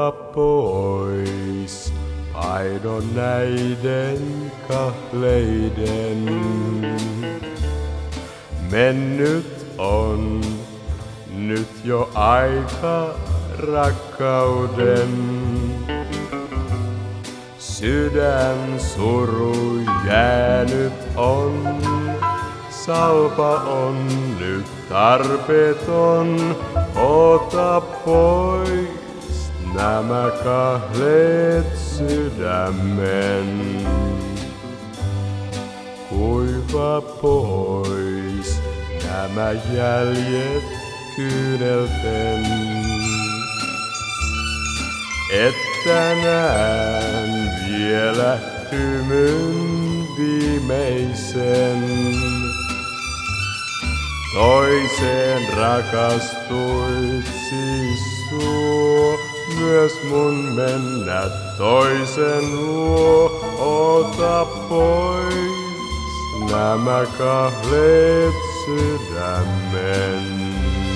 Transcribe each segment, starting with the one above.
Ota pois paino näiden kahleiden. Mennyt on nyt jo aika rakkauden. Sydän suru jäänyt on, salpa on nyt tarpeeton. Ota pois nämä kahleet sydämen. Kuiva pois nämä jäljet kyynelten. Että näen vielä hymyn viimeisen. Toiseen rakastuit siis suo, myös mun mennä toisen luo. Ota pois nämä kahleet sydämen.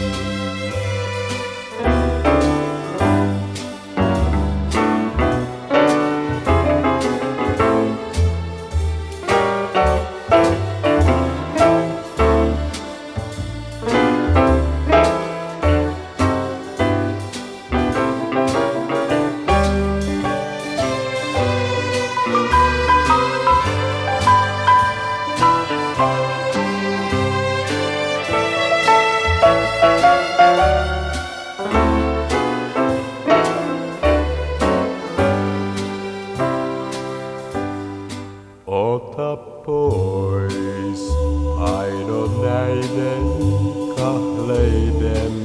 Ota pois paino näiden kahleiden.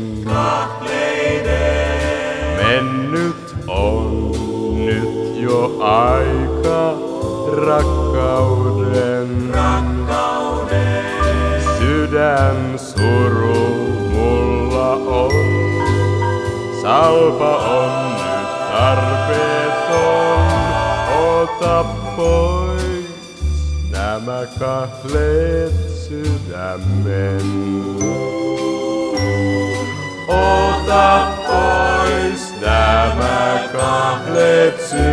Mennyt on nyt jo aika rakkauden. Sydän suru mulla on, salpa on nyt tarpeeton. Ota pois nämä kahleet sydämen. Ota pois nämä kahleet sydämen.